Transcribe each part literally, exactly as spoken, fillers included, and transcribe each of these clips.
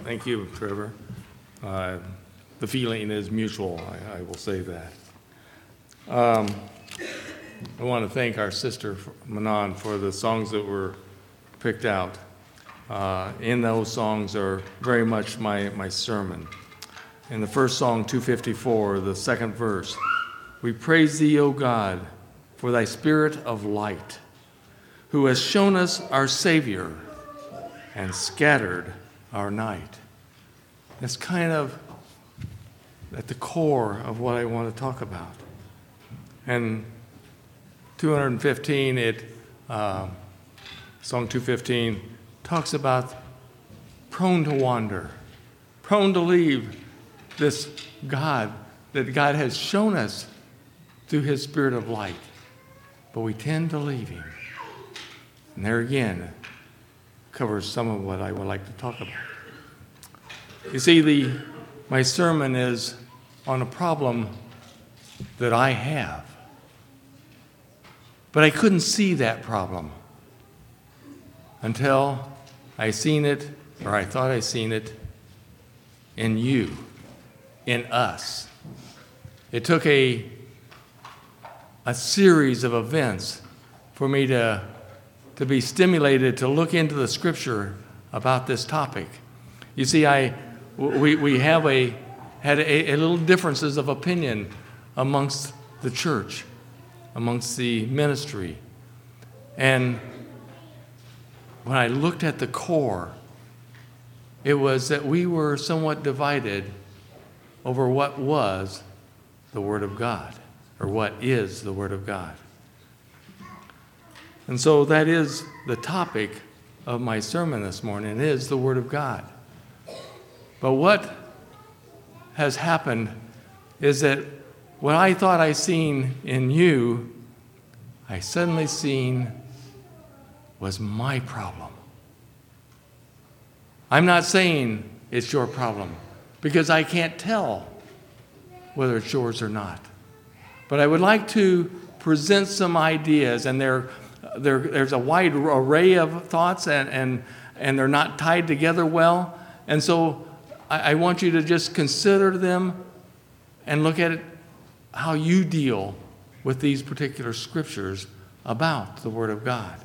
Thank you, Trevor. Uh, the feeling is mutual, I, I will say that. Um, I want to thank our sister, Manon, for the songs that were picked out. Uh, in those songs are very much my, my sermon. In the first song, two fifty-four, the second verse, we praise thee, O God, for thy spirit of light, who has shown us our Savior and scattered our night. That's kind of at the core of what I want to talk about. And two fifteen, it, uh, song two fifteen, talks about prone to wander, prone to leave this God that God has shown us through his spirit of light. But we tend to leave him. And there again, covers some of what I would like to talk about. You see, the my sermon is on a problem that I have. But I couldn't see that problem until I seen it, or I thought I seen it, in you, in us. It took a, a series of events for me to, to be stimulated to look into the scripture about this topic. You see, I, we, we have a, had a, a little differences of opinion amongst the church, amongst the ministry. And when I looked at the core, it was that we were somewhat divided over what was the Word of God, or what is the Word of God. And so that is the topic of my sermon this morning, is the Word of God. But what has happened is that what I thought I seen in you, I suddenly seen was my problem. I'm not saying it's your problem, because I can't tell whether it's yours or not. But I would like to present some ideas, and there, there, there's a wide array of thoughts, and, and, and they're not tied together well. And so I, I want you to just consider them and look at it, how you deal with these particular scriptures about the Word of God.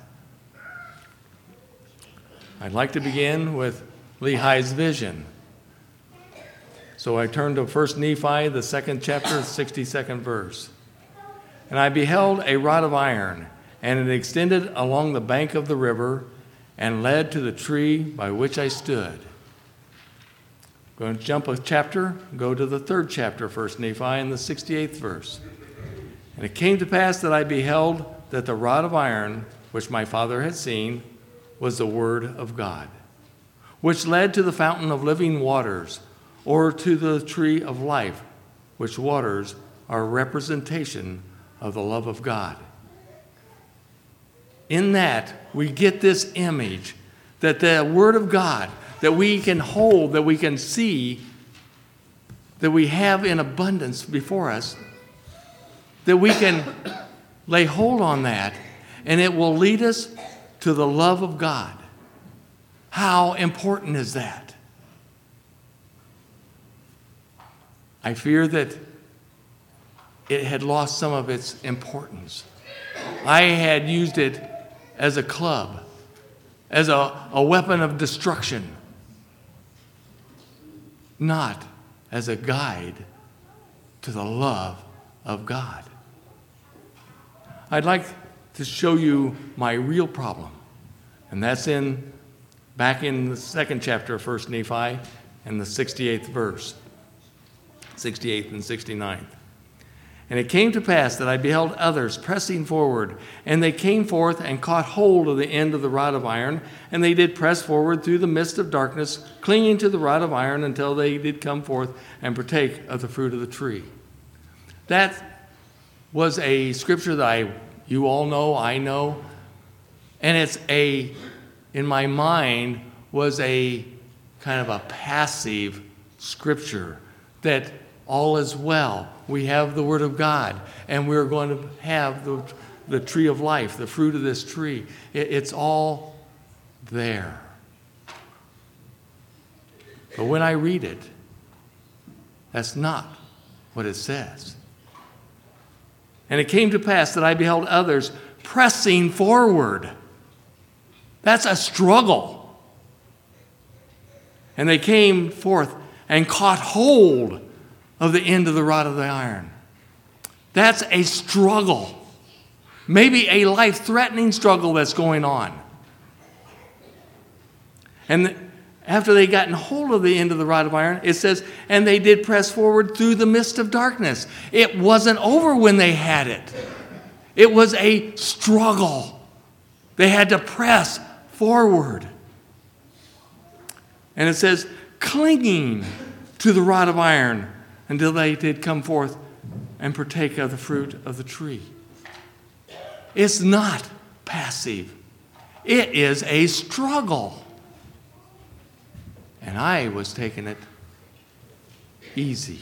I'd like to begin with Lehi's vision. So I turned to First Nephi, the second chapter, sixty-second verse. And I beheld a rod of iron, and it extended along the bank of the river and led to the tree by which I stood. Going to jump a chapter, go to the third chapter, First Nephi, and the sixty-eighth verse. And it came to pass that I beheld that the rod of iron, which my father had seen, was the word of God, which led to the fountain of living waters, or to the tree of life, which waters are a representation of the love of God. In that, we get this image that the Word of God, that we can hold, that we can see, that we have in abundance before us, that we can lay hold on that, and it will lead us to the love of God. How important is that? I fear that it had lost some of its importance. I had used it as a club, as a, a weapon of destruction, not as a guide to the love of God. I'd like to show you my real problem, and that's in back in the second chapter of First Nephi and the sixty-eighth verse, sixty-eighth and sixty-ninth. And it came to pass that I beheld others pressing forward, and they came forth and caught hold of the end of the rod of iron, and they did press forward through the midst of darkness, clinging to the rod of iron until they did come forth and partake of the fruit of the tree. That was a scripture that I, you all know, I know, and it's a, in my mind, was a kind of a passive scripture that all is well. We have the Word of God, and we're going to have the, the tree of life, the fruit of this tree. It, it's all there. But when I read it, that's not what it says. And it came to pass that I beheld others pressing forward. That's a struggle. And they came forth and caught hold of the end of the rod of the iron. That's a struggle. Maybe a life-threatening struggle that's going on. And after they gotten hold of the end of the rod of iron, it says, and they did press forward through the midst of darkness. It wasn't over when they had it. It was a struggle. They had to press forward. And it says, clinging to the rod of iron until they did come forth and partake of the fruit of the tree. It's not passive. It is a struggle. And I was taking it easy.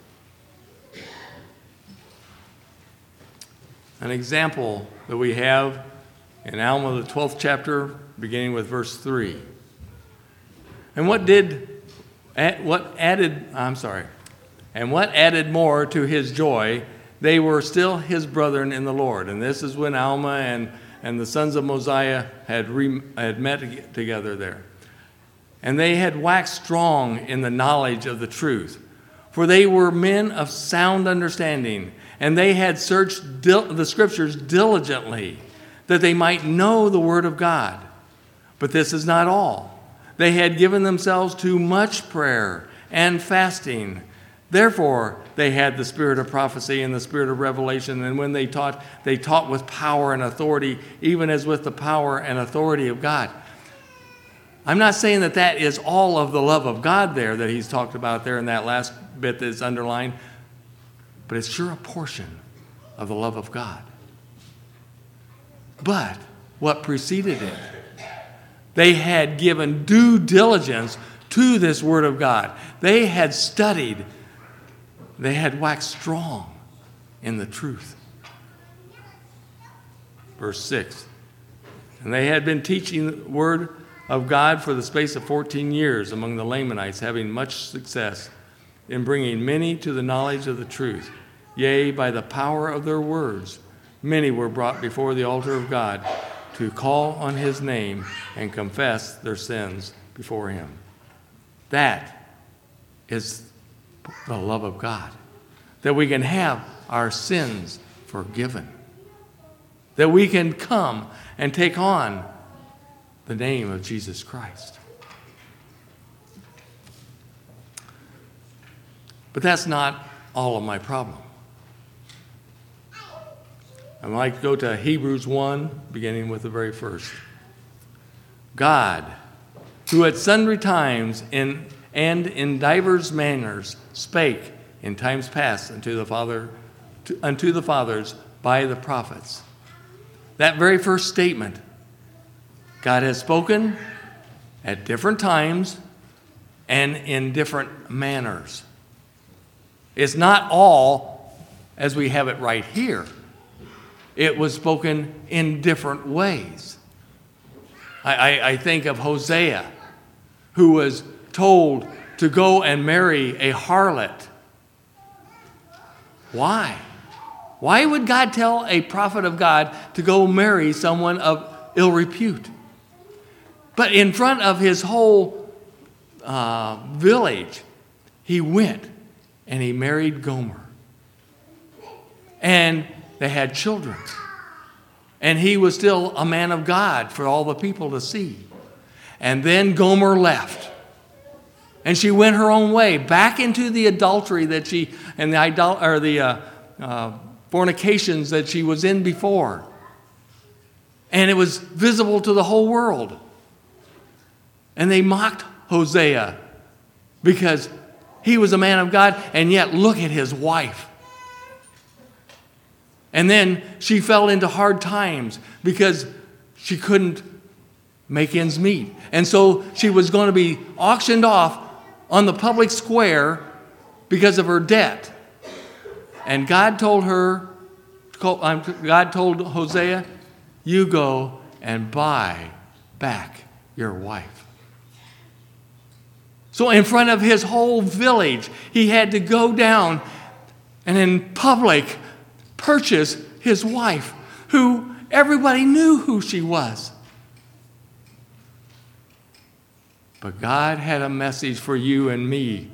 An example that we have in Alma, the twelfth chapter, beginning with verse three. And what did, what added, I'm sorry, and what added more to his joy, they were still his brethren in the Lord. And this is when Alma and, and the sons of Mosiah had, re, had met together there. And they had waxed strong in the knowledge of the truth. For they were men of sound understanding, and they had searched dil- the scriptures diligently, that they might know the word of God. But this is not all. They had given themselves to much prayer and fasting. Therefore, they had the spirit of prophecy and the spirit of revelation. And when they taught, they taught with power and authority, even as with the power and authority of God. I'm not saying that that is all of the love of God there that he's talked about there in that last bit that's underlined, but it's sure a portion of the love of God. But what preceded it? They had given due diligence to this word of God. They had studied. They had waxed strong in the truth. Verse six. And they had been teaching the word of God for the space of fourteen years among the Lamanites, having much success in bringing many to the knowledge of the truth. Yea, by the power of their words, many were brought before the altar of God to call on his name and confess their sins before him. That is the love of God, that we can have our sins forgiven, that we can come and take on the name of Jesus Christ. But that's not all of my problem. I'd like to go to Hebrews one, beginning with the very first. God, who at sundry times in, and in divers manners spake in times past unto the Father, to, unto the fathers by the prophets. That very first statement, God has spoken at different times and in different manners. It's not all as we have it right here. It was spoken in different ways. I, I, I think of Hosea, who was told to go and marry a harlot. Why? Why would God tell a prophet of God to go marry someone of ill repute? But in front of his whole uh, village, he went and he married Gomer. And they had children. And he was still a man of God for all the people to see. And then Gomer left. And she went her own way, back into the adultery that she, and the, idol, or the uh, uh, fornications that she was in before. And it was visible to the whole world. And they mocked Hosea because he was a man of God, and yet look at his wife. And then she fell into hard times because she couldn't make ends meet. And so she was going to be auctioned off on the public square because of her debt. And God told her, God told Hosea, you go and buy back your wife. So in front of his whole village, he had to go down and in public purchase his wife, who everybody knew who she was. But God had a message for you and me.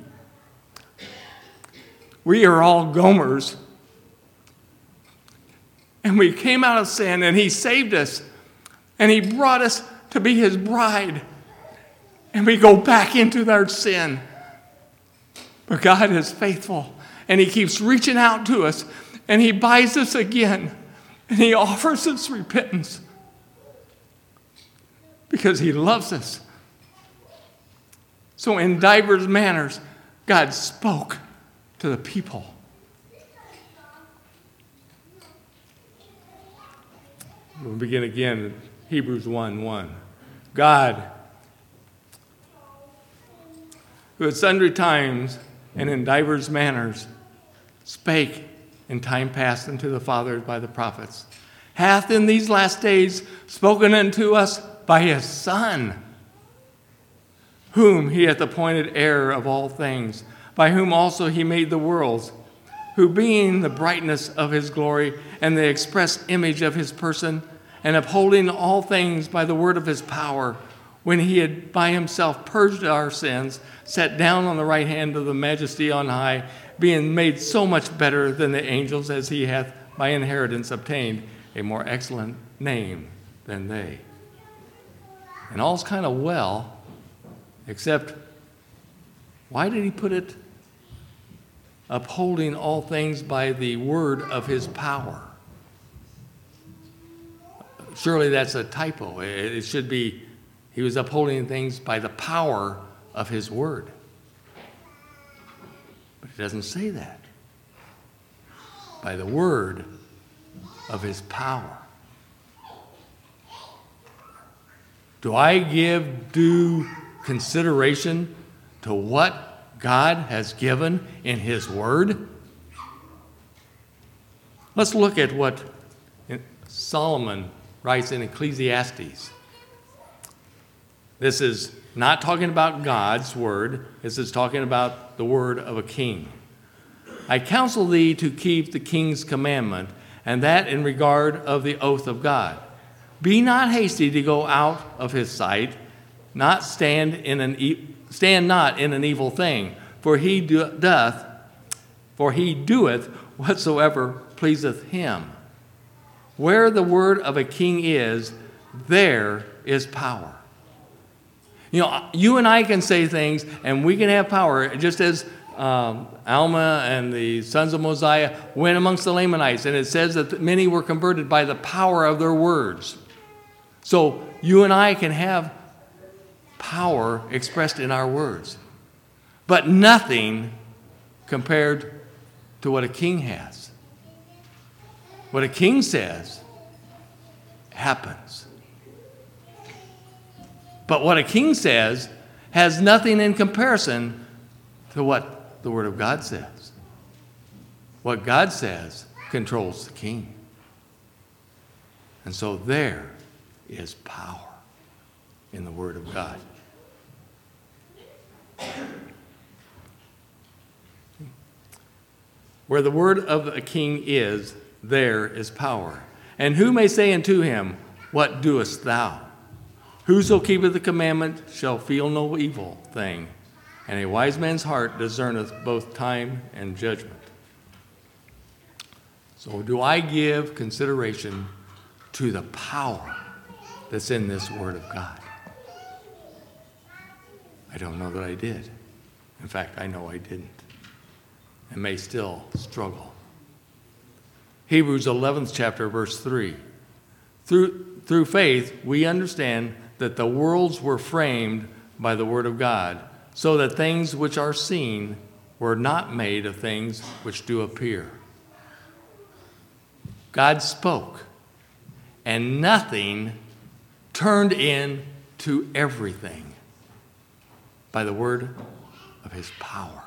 We are all Gomers. And we came out of sin, and he saved us. And he brought us to be his bride. And we go back into our sin. But God is faithful. And he keeps reaching out to us. And he buys us again. And he offers us repentance. Because he loves us. So in divers manners, God spoke to the people. We'll begin again, Hebrews one one. God, who at sundry times and in divers manners spake in time past unto the fathers by the prophets, hath in these last days spoken unto us by his Son, whom he hath appointed heir of all things, by whom also he made the worlds, who being the brightness of his glory and the express image of his person, and upholding all things by the word of his power, when he had by himself purged our sins, sat down on the right hand of the majesty on high, being made so much better than the angels, as he hath by inheritance obtained a more excellent name than they. And all's kind of well, except, why did he put it upholding all things by the word of his power? Surely that's a typo. It should be, he was upholding things by the power of his word. But it doesn't say that. By the word of his power. Do I give due consideration to what God has given in his word? Let's look at what Solomon writes in Ecclesiastes. This is not talking about God's word. This is talking about the word of a king. I counsel thee to keep the king's commandment, and that in regard of the oath of God. Be not hasty to go out of his sight, not stand in an e- stand not in an evil thing, for he do- doth, for he doeth whatsoever pleaseth him. Where the word of a king is, there is power. You know, you and I can say things, and we can have power, just as um, Alma and the sons of Mosiah went amongst the Lamanites, and it says that many were converted by the power of their words. So you and I can have power expressed in our words, but nothing compared to what a king has. What a king says happens. But what a king says has nothing in comparison to what the Word of God says. What God says controls the king. And so there is power in the Word of God. Where the word of a king is, there is power. And who may say unto him, what doest thou? Whoso keepeth the commandment shall feel no evil thing, and a wise man's heart discerneth both time and judgment. So do I give consideration to the power that's in this Word of God? I don't know that I did. In fact, I know I didn't, and may still struggle. Hebrews eleventh chapter, verse three. Through, through faith, we understand that the worlds were framed by the word of God, so that things which are seen were not made of things which do appear. God spoke, and nothing turned into everything by the word of his power.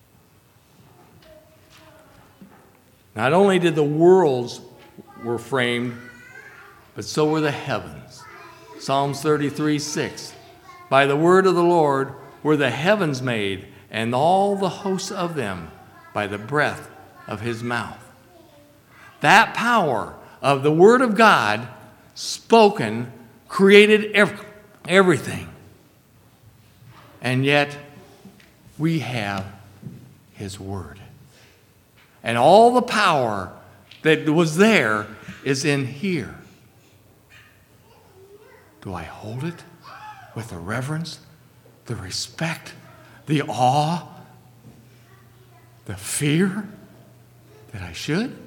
Not only did the worlds were framed, but so were the heavens. Psalms thirty-three six. By the word of the Lord were the heavens made, and all the hosts of them by the breath of his mouth. That power of the Word of God spoken created ev- everything. And yet we have his Word. And all the power that was there is in here. Do I hold it with the reverence, the respect, the awe, the fear that I should?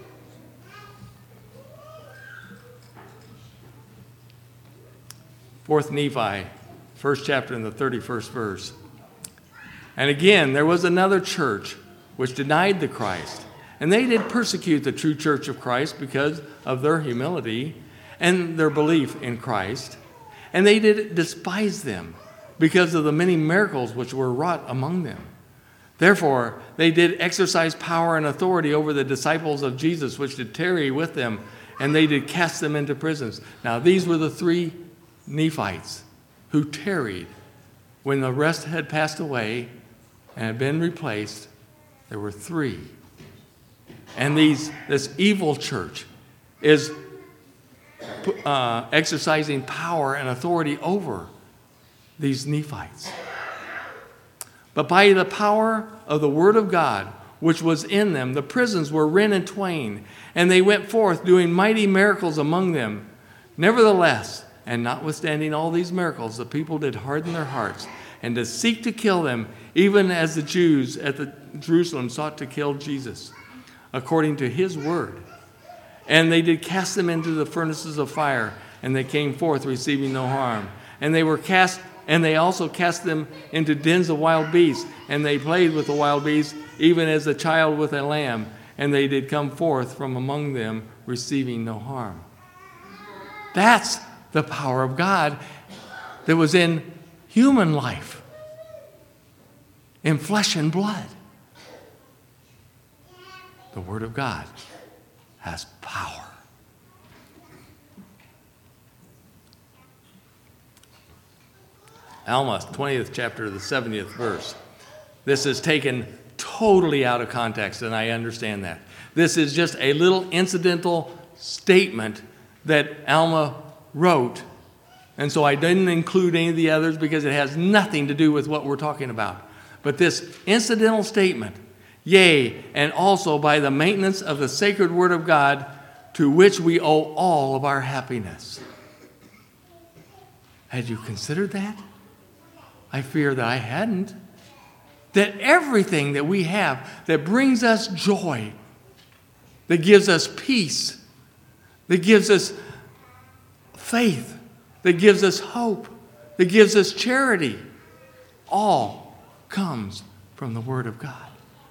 Fourth Nephi, first chapter in the thirty-first verse. And again, there was another church which denied the Christ. And they did persecute the true church of Christ because of their humility and their belief in Christ. And they did despise them because of the many miracles which were wrought among them. Therefore, they did exercise power and authority over the disciples of Jesus, which did tarry with them, and they did cast them into prisons. Now, these were the three Nephites who tarried. When the rest had passed away and had been replaced, there were three. And these this evil church is uh, exercising power and authority over these Nephites. But by the power of the Word of God, which was in them, the prisons were rent in twain, and they went forth doing mighty miracles among them. Nevertheless, and notwithstanding all these miracles, the people did harden their hearts, and to seek to kill them, even as the Jews at the Jerusalem sought to kill Jesus, according to his word. And they did cast them into the furnaces of fire, and they came forth receiving no harm. And they were cast, and they also cast them into dens of wild beasts, and they played with the wild beasts, even as a child with a lamb, and they did come forth from among them, receiving no harm. That's the power of God that was in human life, in flesh and blood. The Word of God has power. Alma, twentieth chapter, the seventieth verse. This is taken totally out of context, and I understand that. This is just a little incidental statement that Alma wrote, and so I didn't include any of the others because it has nothing to do with what we're talking about. But this incidental statement, yea, and also by the maintenance of the sacred Word of God, to which we owe all of our happiness. Had you considered that? I fear that I hadn't. That everything that we have that brings us joy, that gives us peace, that gives us faith, that gives us hope, that gives us charity, all comes from the Word of God.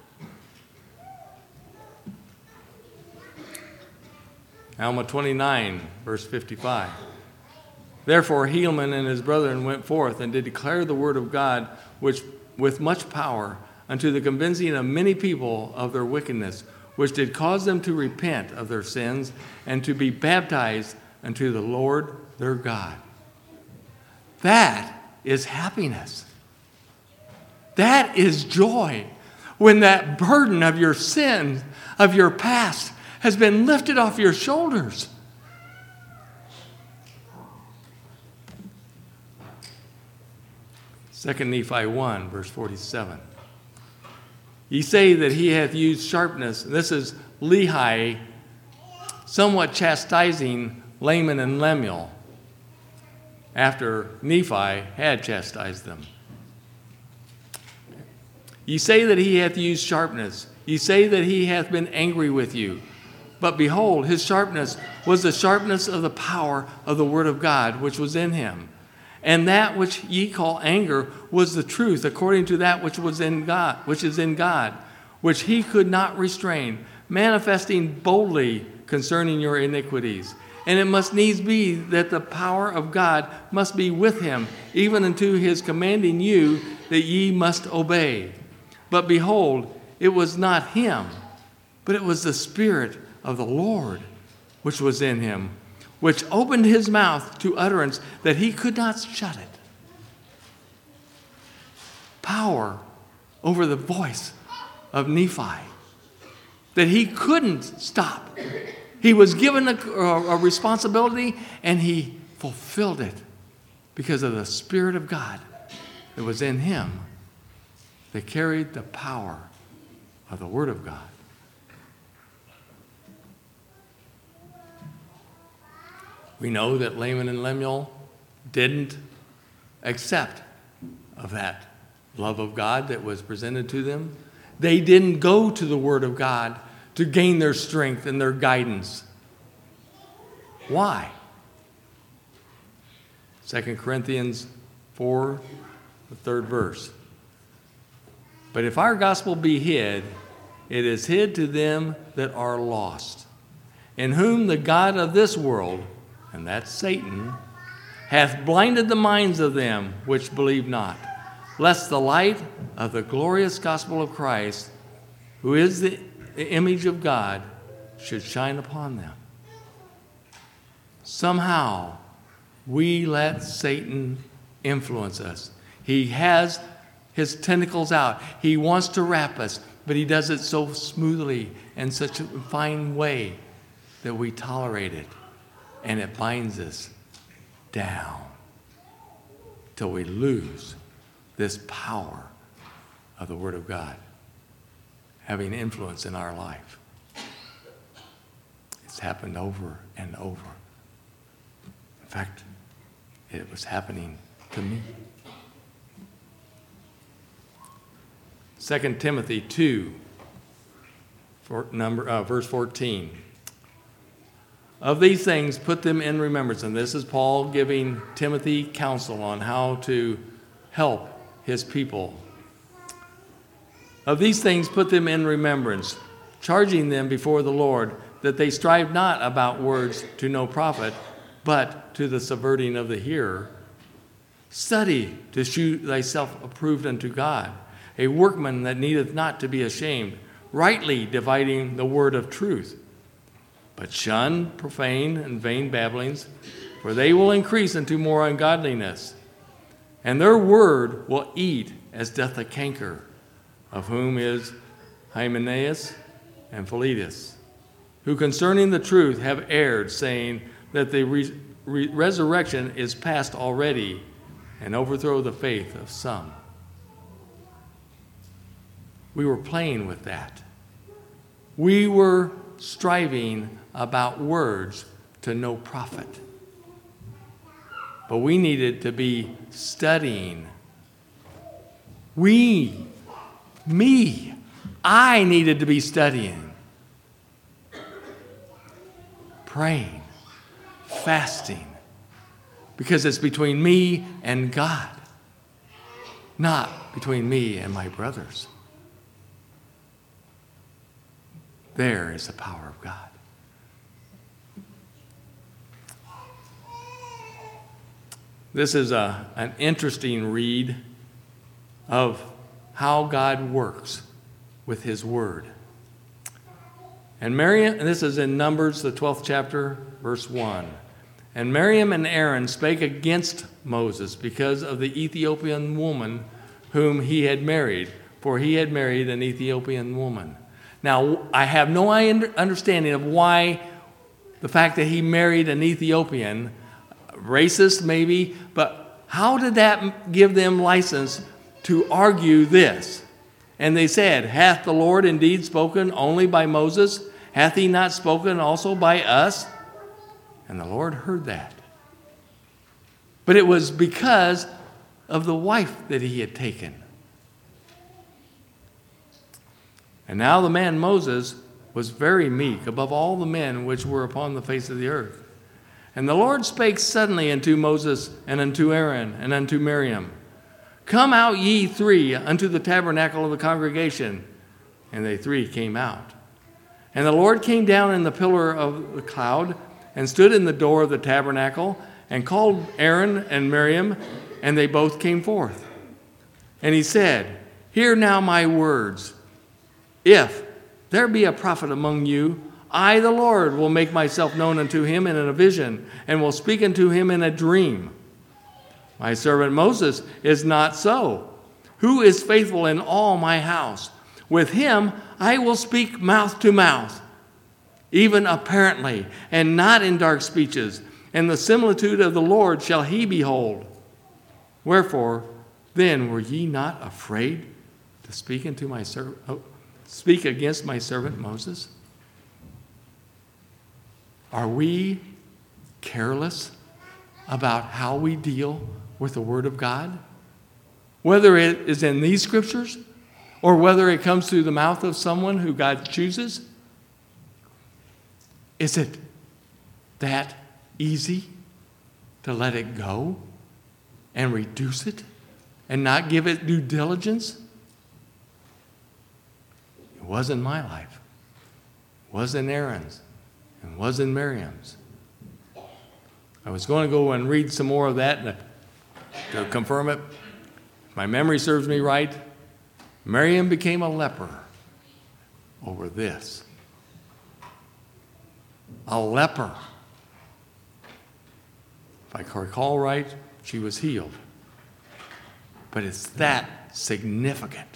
Alma twenty-nine, verse fifty-five. Therefore Helaman and his brethren went forth and did declare the word of God, which with much power, unto the convincing of many people of their wickedness, which did cause them to repent of their sins and to be baptized unto the Lord their God. That is happiness. That is joy. When that burden of your sin, of your past, has been lifted off your shoulders. Second Nephi one, verse forty-seven. Ye say that he hath used sharpness. This is Lehi somewhat chastising Laman and Lemuel after Nephi had chastised them. Ye say that he hath used sharpness. Ye say that he hath been angry with you. But behold, his sharpness was the sharpness of the power of the word of God, which was in him. And that which ye call anger was the truth, according to that which was in God, which is in God, which he could not restrain, manifesting boldly concerning your iniquities. And it must needs be that the power of God must be with him, even unto his commanding you that ye must obey. But behold, it was not him, but it was the Spirit of the Lord which was in him, which opened his mouth to utterance that he could not shut it. power over the voice of Nephi that he couldn't stop. He was given a, a responsibility, and he fulfilled it because of the Spirit of God that was in him that carried the power of the Word of God. We know that Laman and Lemuel didn't accept of that love of God that was presented to them. They didn't go to the Word of God to gain their strength and their guidance. Why? Second Corinthians four, the third verse. But if our gospel be hid, it is hid to them that are lost, in whom the God of this world, and that's Satan, hath blinded the minds of them which believe not, lest the light of the glorious gospel of Christ, who is the image of God, should shine upon them. Somehow, we let Satan influence us. He has his tentacles out. He wants to wrap us, but he does it so smoothly and such a fine way that we tolerate it, and it binds us down till we lose this power of the Word of God having influence in our life. It's happened over and over. In fact, it was happening to me. Second Timothy two, for number, uh, verse fourteen. Of these things, put them in remembrance. And this is Paul giving Timothy counsel on how to help his people. Of these things, put them in remembrance, charging them before the Lord that they strive not about words to no profit, but to the subverting of the hearer. Study to shew thyself approved unto God, a workman that needeth not to be ashamed, rightly dividing the word of truth. But shun profane and vain babblings, for they will increase into more ungodliness. And their word will eat as doth a canker, of whom is Hymenaeus and Philetus, who concerning the truth have erred, saying that the re- re- resurrection is past already, and overthrow the faith of some. We were playing with that. We were striving about words to no profit. But we needed to be studying. We, me, I needed to be studying, praying, fasting, because it's between me and God, not between me and my brothers. There is the power of God. This is a, an interesting read of how God works with his word. And Miriam, and this is in Numbers, the twelfth chapter, verse one. And Miriam and Aaron spake against Moses because of the Ethiopian woman whom he had married, for he had married an Ethiopian woman. Now, I have no understanding of why the fact that he married an Ethiopian, racist maybe, but how did that give them license to argue this? And they said, hath the Lord indeed spoken only by Moses? Hath he not spoken also by us? And the Lord heard that. But it was because of the wife that he had taken. And now the man Moses was very meek above all the men which were upon the face of the earth. And the Lord spake suddenly unto Moses and unto Aaron and unto Miriam, come out ye three unto the tabernacle of the congregation. And they three came out. And the Lord came down in the pillar of the cloud and stood in the door of the tabernacle and called Aaron and Miriam, and they both came forth. And he said, hear now my words. If there be a prophet among you, I, the Lord, will make myself known unto him in a vision, and will speak unto him in a dream. My servant Moses is not so, who is faithful in all my house. With him I will speak mouth to mouth, even apparently, and not in dark speeches. And the similitude of the Lord shall he behold. Wherefore, then were ye not afraid to speak unto my servant, oh, speak against my servant Moses? Are we careless about how we deal with the Word of God? Whether it is in these scriptures or whether it comes through the mouth of someone who God chooses? Is it that easy to let it go and reduce it and not give it due diligence? It was in my life. It was in Aaron's. It was in Miriam's. I was going to go and read some more of that to confirm it. If my memory serves me right, Miriam became a leper over this. A leper. If I recall right, she was healed. But it's that significant.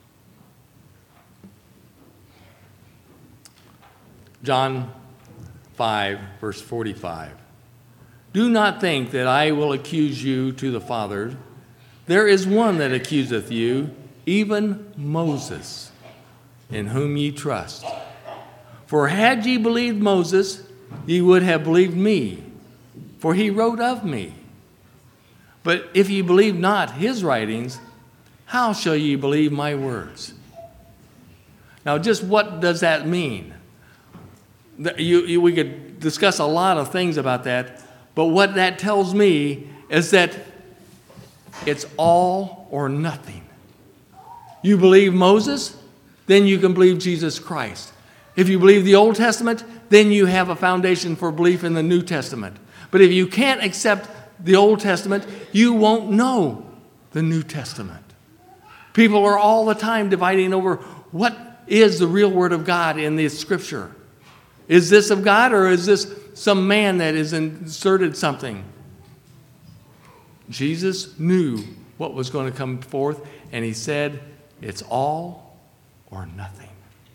John five, verse forty-five. Do not think that I will accuse you to the Father. There is one that accuseth you, even Moses, in whom ye trust. For had ye believed Moses, ye would have believed me, for he wrote of me. But if ye believe not his writings, how shall ye believe my words? Now, just what does that mean? You, you, we could discuss a lot of things about that, but what that tells me is that it's all or nothing. You believe Moses, then you can believe Jesus Christ. If you believe the Old Testament, then you have a foundation for belief in the New Testament. But if you can't accept the Old Testament, you won't know the New Testament. People are all the time dividing over what is the real Word of God in this Scripture. Is this of God, or is this some man that has inserted something? Jesus knew what was going to come forth, and he said, it's all or nothing.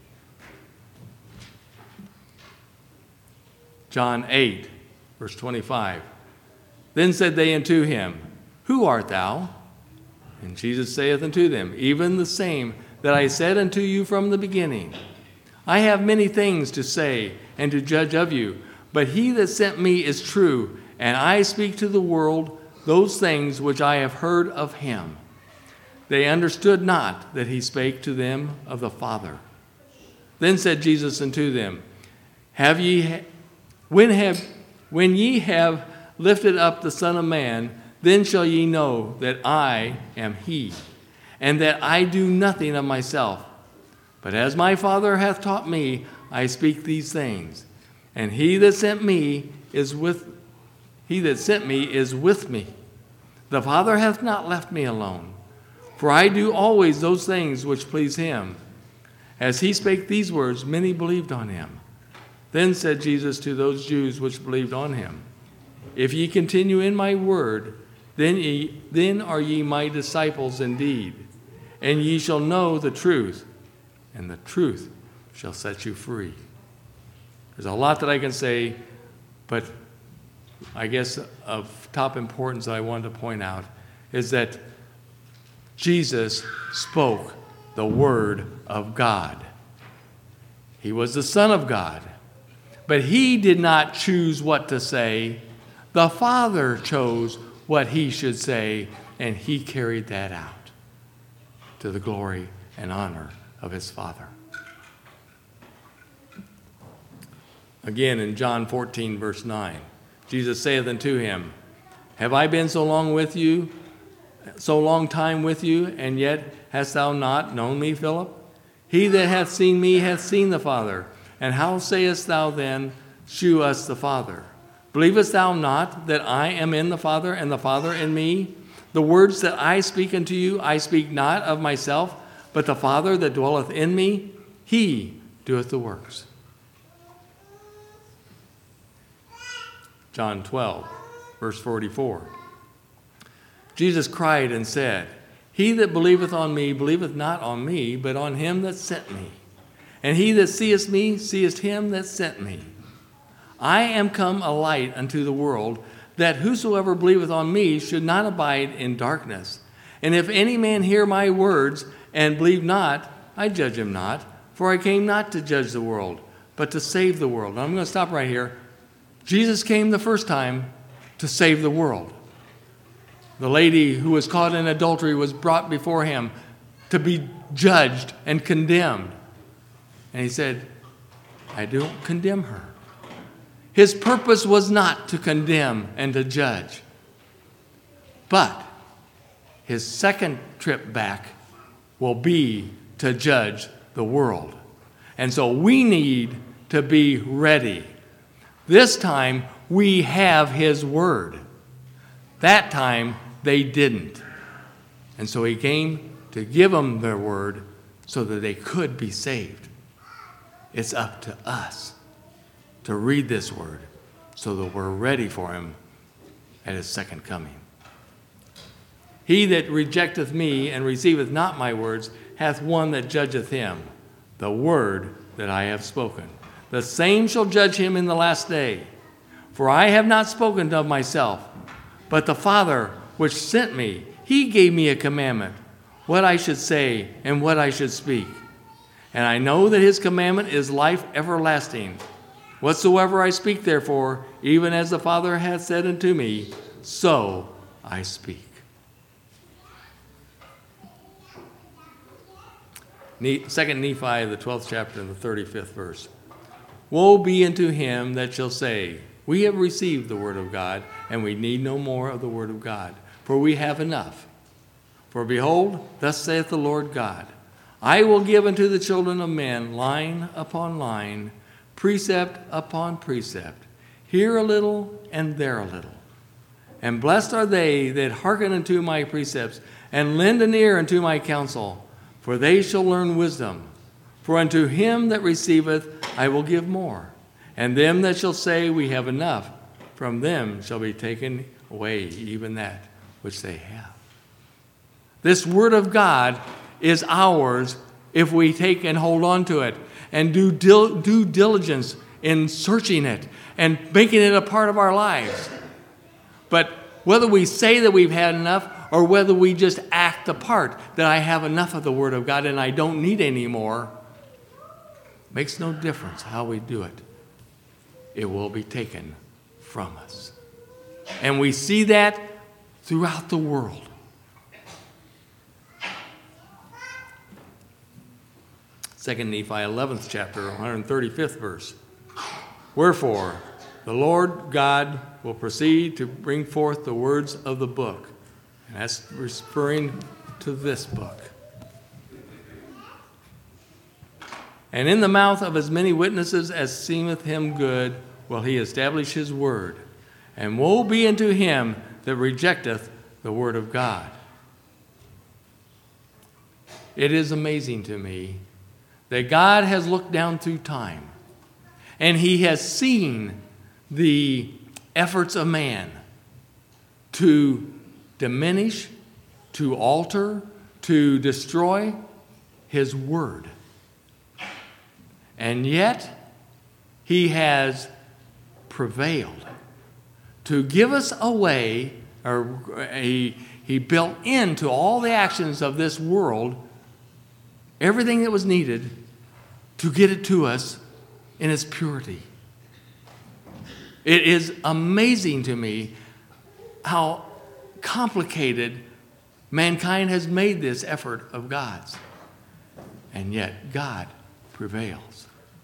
John eight, verse twenty-five. Then said they unto him, Who art thou? And Jesus saith unto them, Even the same that I said unto you from the beginning. I have many things to say and to judge of you, but he that sent me is true, and I speak to the world those things which I have heard of him. They understood not that he spake to them of the Father. Then said Jesus unto them, Have ye, when have, when ye have lifted up the Son of Man, then shall ye know that I am he, and that I do nothing of myself. But as my Father hath taught me, I speak these things. And he that sent me is with he that sent me is with me. The Father hath not left me alone, for I do always those things which please him. As he spake these words, many believed on him. Then said Jesus to those Jews which believed on him, If ye continue in my word, then ye, then are ye my disciples indeed, and ye shall know the truth, and the truth shall set you free. There's a lot that I can say, but I guess of top importance that I wanted to point out is that Jesus spoke the Word of God. He was the Son of God, but he did not choose what to say. The Father chose what he should say, and he carried that out to the glory and honor of his Father. Again, in John fourteen, verse nine, Jesus saith unto him, Have I been so long with you, so long time with you, and yet hast thou not known me, Philip? He that hath seen me hath seen the Father. And how sayest thou then, Shew us the Father? Believest thou not that I am in the Father, and the Father in me? The words that I speak unto you, I speak not of myself, but the Father that dwelleth in me, he doeth the works. John twelve, verse forty-four. Jesus cried and said, He that believeth on me believeth not on me, but on him that sent me. And he that seeth me seeth him that sent me. I am come a light unto the world, that whosoever believeth on me should not abide in darkness. And if any man hear my words and believe not, I judge him not, for I came not to judge the world, but to save the world. Now, I'm going to stop right here. Jesus came the first time to save the world. The lady who was caught in adultery was brought before him to be judged and condemned. And he said, I don't condemn her. His purpose was not to condemn and to judge. But his second trip back will be to judge the world. And so we need to be ready. This time we have his word. That time they didn't. And so he came to give them their word so that they could be saved. It's up to us to read this word so that we're ready for him at his second coming. He that rejecteth me and receiveth not my words hath one that judgeth him, the word that I have spoken. The same shall judge him in the last day. For I have not spoken of myself, but the Father which sent me, he gave me a commandment, what I should say and what I should speak. And I know that his commandment is life everlasting. Whatsoever I speak, therefore, even as the Father hath said unto me, so I speak. Second Nephi, the twelfth chapter, and the thirty-fifth verse. Woe be unto him that shall say, we have received the word of God, and we need no more of the word of God, for we have enough. For behold, thus saith the Lord God, I will give unto the children of men line upon line, precept upon precept, here a little and there a little. And blessed are they that hearken unto my precepts, and lend an ear unto my counsel, for they shall learn wisdom. For unto him that receiveth I will give more, and them that shall say, we have enough, from them shall be taken away even that which they have. This word of God is ours if we take and hold on to it and do dil- due diligence in searching it and making it a part of our lives. But whether we say that we've had enough or whether we just act the part that I have enough of the Word of God and I don't need any more, makes no difference how we do it. It will be taken from us. And we see that throughout the world. Second Nephi, eleventh chapter, one hundred thirty-fifth verse. Wherefore, the Lord God will proceed to bring forth the words of the book. And that's referring to this book. And in the mouth of as many witnesses as seemeth him good will he establish his word. And woe be unto him that rejecteth the word of God. It is amazing to me that God has looked down through time and he has seen the efforts of man to diminish, to alter, to destroy his word. And yet, he has prevailed to give us a way, or he, he built into all the actions of this world everything that was needed to get it to us in its purity. It is amazing to me how complicated mankind has made this effort of God's. And yet, God prevails.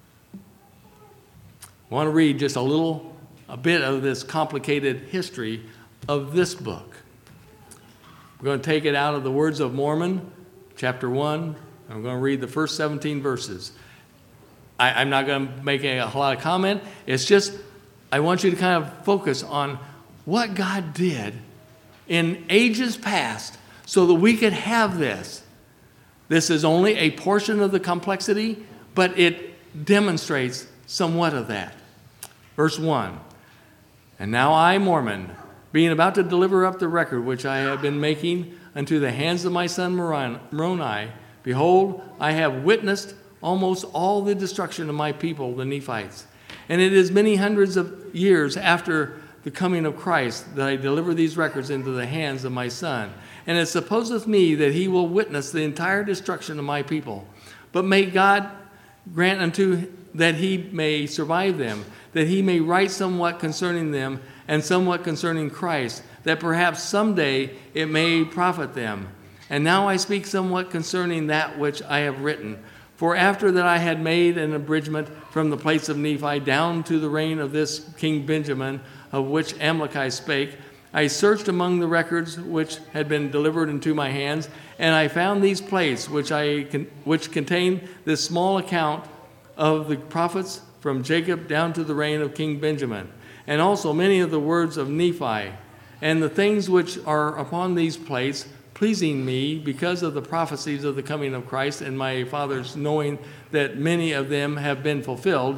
I want to read just a little, a bit of this complicated history of this book. We're going to take it out of the Words of Mormon, chapter one. I'm going to read the first seventeen verses. I, I'm not going to make a, a lot of comment. It's just, I want you to kind of focus on what God did in ages past so that we could have this. This is only a portion of the complexity, but it demonstrates somewhat of that. Verse one, and now I, Mormon, being about to deliver up the record which I have been making unto the hands of my son Moroni. Behold, I have witnessed almost all the destruction of my people, the Nephites. And it is many hundreds of years after the coming of Christ that I deliver these records into the hands of my son. And it supposeth me that he will witness the entire destruction of my people. But may God grant unto that he may survive them, that he may write somewhat concerning them and somewhat concerning Christ, that perhaps someday it may profit them. And now I speak somewhat concerning that which I have written. For after that I had made an abridgment from the place of Nephi down to the reign of this King Benjamin, of which Amaleki spake, I searched among the records which had been delivered into my hands, and I found these plates which I which contain this small account of the prophets from Jacob down to the reign of King Benjamin, and also many of the words of Nephi, and the things which are upon these plates, pleasing me because of the prophecies of the coming of Christ, and my fathers knowing that many of them have been fulfilled.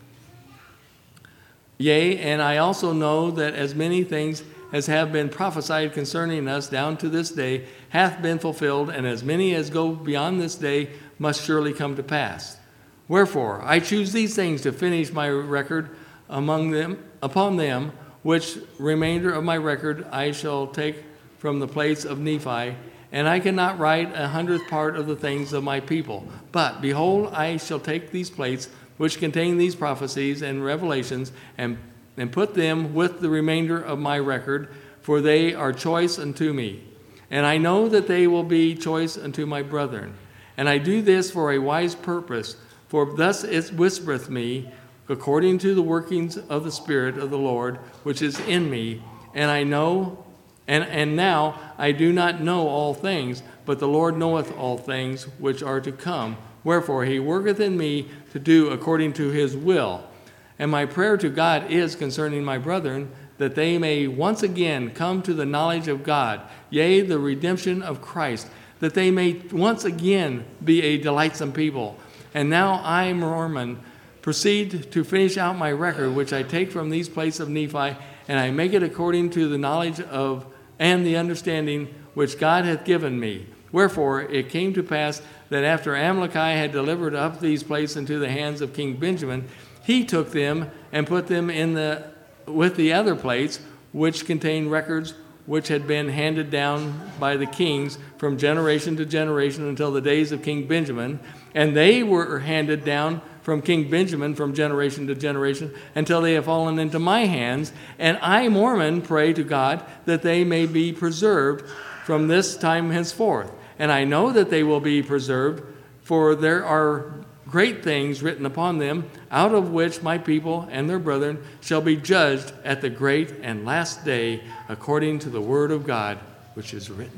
Yea, and I also know that as many things as have been prophesied concerning us down to this day hath been fulfilled, and as many as go beyond this day must surely come to pass. Wherefore I choose these things to finish my record among them, upon them, which remainder of my record I shall take from the plates of Nephi, and I cannot write a hundredth part of the things of my people. But behold, I shall take these plates which contain these prophecies and revelations, and and put them with the remainder of my record, for they are choice unto me. And I know that they will be choice unto my brethren. And I do this for a wise purpose, for thus it whispereth me, according to the workings of the Spirit of the Lord, which is in me. And I know, and, and now I do not know all things, but the Lord knoweth all things which are to come. Wherefore he worketh in me to do according to his will. And my prayer to God is concerning my brethren, that they may once again come to the knowledge of God, yea, the redemption of Christ, that they may once again be a delightsome people. And now I, Mormon, proceed to finish out my record, which I take from these plates of Nephi, and I make it according to the knowledge of and the understanding which God hath given me. Wherefore it came to pass that after Amaleki had delivered up these plates into the hands of King Benjamin, he took them and put them in the with the other plates, which contain records which had been handed down by the kings from generation to generation until the days of King Benjamin. And they were handed down from King Benjamin from generation to generation until they have fallen into my hands. And I, Mormon, pray to God that they may be preserved from this time henceforth. And I know that they will be preserved, for there are great things written upon them, out of which my people and their brethren shall be judged at the great and last day, according to the word of God, which is written.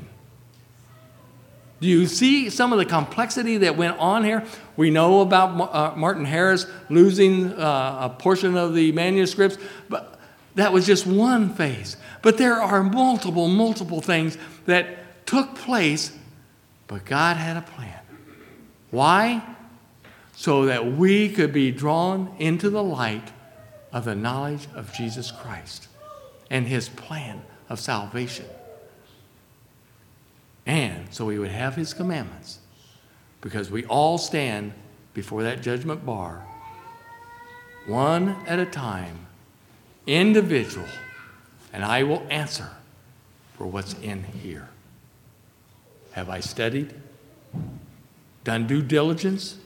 Do you see some of the complexity that went on here? We know about uh, Martin Harris losing uh, a portion of the manuscripts, but that was just one phase. But there are multiple, multiple things that took place, but God had a plan. Why? So that we could be drawn into the light of the knowledge of Jesus Christ and his plan of salvation. And so we would have his commandments, because we all stand before that judgment bar, one at a time, individual, and I will answer for what's in here. Have I studied? Done due diligence?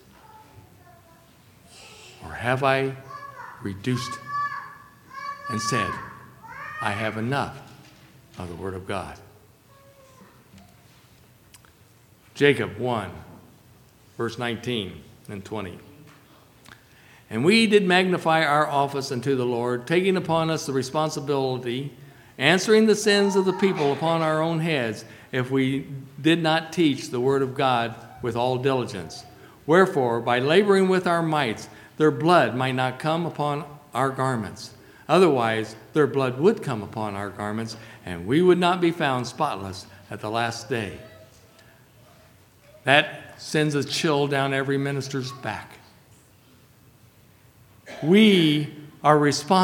Or have I reduced and said, I have enough of the Word of God? Jacob one, verse nineteen and twenty. And we did magnify our office unto the Lord, taking upon us the responsibility, answering the sins of the people upon our own heads, if we did not teach the Word of God with all diligence. Wherefore, by laboring with our mights, their blood might not come upon our garments. Otherwise, their blood would come upon our garments, and we would not be found spotless at the last day. That sends a chill down every minister's back. We are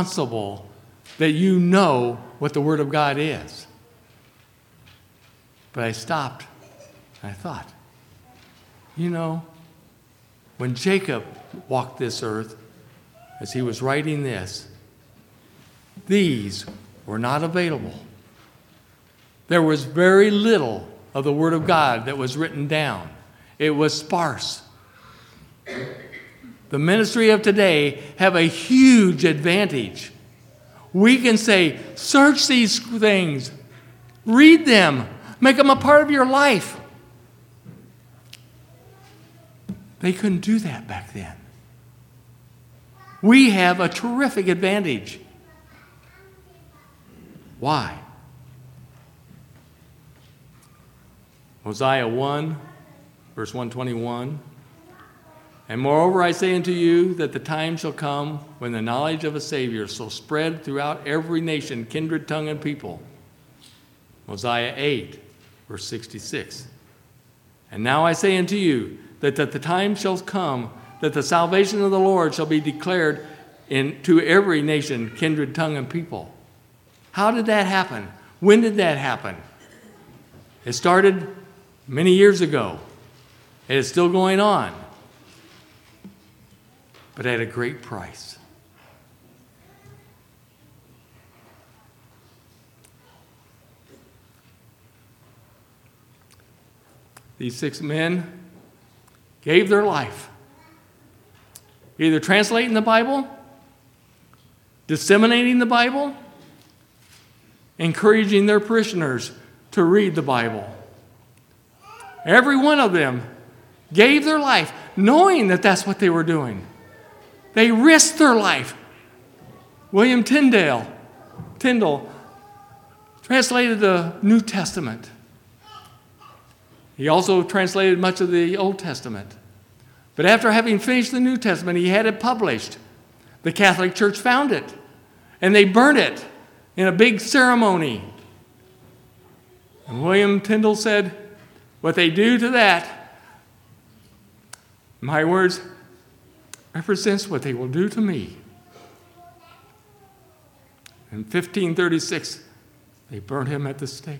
responsible that you know what the Word of God is. But I stopped and I thought, you know, when Jacob walked this earth, as he was writing this, these were not available. There was very little of the Word of God that was written down. It was sparse. The ministry of today have a huge advantage. We can say, search these things, read them, make them a part of your life. They couldn't do that back then. We have a terrific advantage. Why? Hosea one, verse one twenty-one. And moreover, I say unto you that the time shall come when the knowledge of a Savior shall spread throughout every nation, kindred, tongue, and people. Hosea eight, verse sixty-six. And now I say unto you that, that the time shall come that the salvation of the Lord shall be declared in, to every nation, kindred, tongue, and people. How did that happen? When did that happen? It started many years ago. It is still going on, but at a great price. These six men gave their life, either translating the Bible, disseminating the Bible, encouraging their parishioners to read the Bible. Every one of them gave their life, knowing that that's what they were doing. They risked their life. William Tyndale, Tyndall translated the New Testament. He also translated much of the Old Testament. But after having finished the New Testament, he had it published. The Catholic Church found it, and they burned it in a big ceremony. And William Tyndall said, what they do to that, my words, represents what they will do to me. In fifteen thirty-six, they burned him at the stake.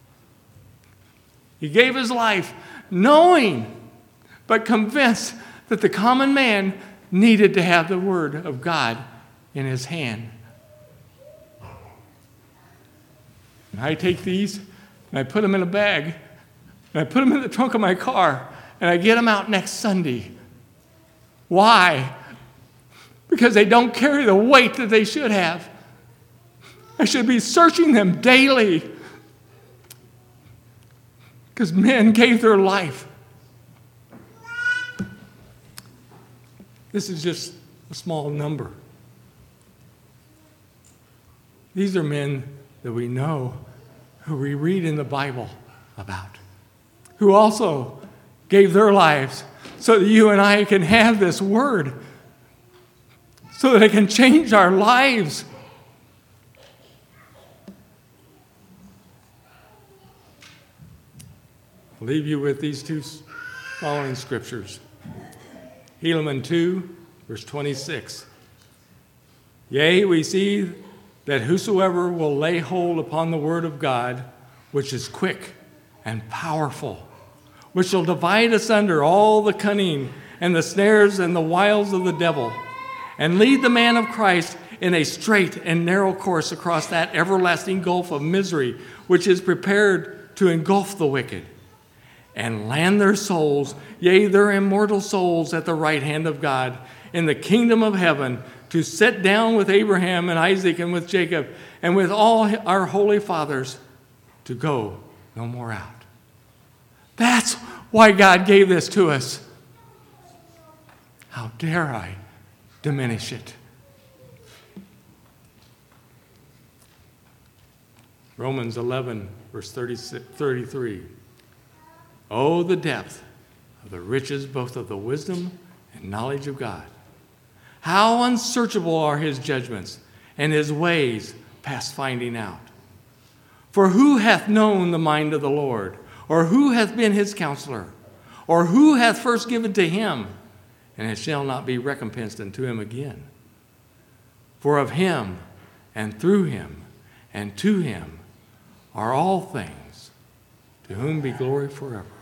He gave his life knowing, but convinced that the common man needed to have the Word of God in his hand. And I take these and I put them in a bag and I put them in the trunk of my car and I get them out next Sunday. Why? Because they don't carry the weight that they should have. I should be searching them daily because men gave their life. This is just a small number. These are men that we know, who we read in the Bible about, who also gave their lives so that you and I can have this word, so that it can change our lives. I'll leave you with these two following scriptures. Helaman two, verse twenty-six. Yea, we see that whosoever will lay hold upon the word of God, which is quick and powerful, which shall divide asunder all the cunning and the snares and the wiles of the devil, and lead the man of Christ in a straight and narrow course across that everlasting gulf of misery which is prepared to engulf the wicked, and land their souls, yea, their immortal souls, at the right hand of God in the kingdom of heaven, to sit down with Abraham and Isaac and with Jacob and with all our holy fathers, to go no more out. That's why God gave this to us. How dare I diminish it? Romans eleven, verse thirty-three. Oh, the depth of the riches both of the wisdom and knowledge of God. How unsearchable are his judgments, and his ways past finding out. For who hath known the mind of the Lord? Or who hath been his counselor? Or who hath first given to him, and it shall not be recompensed unto him again? For of him, and through him, and to him are all things. to whom be glory forever.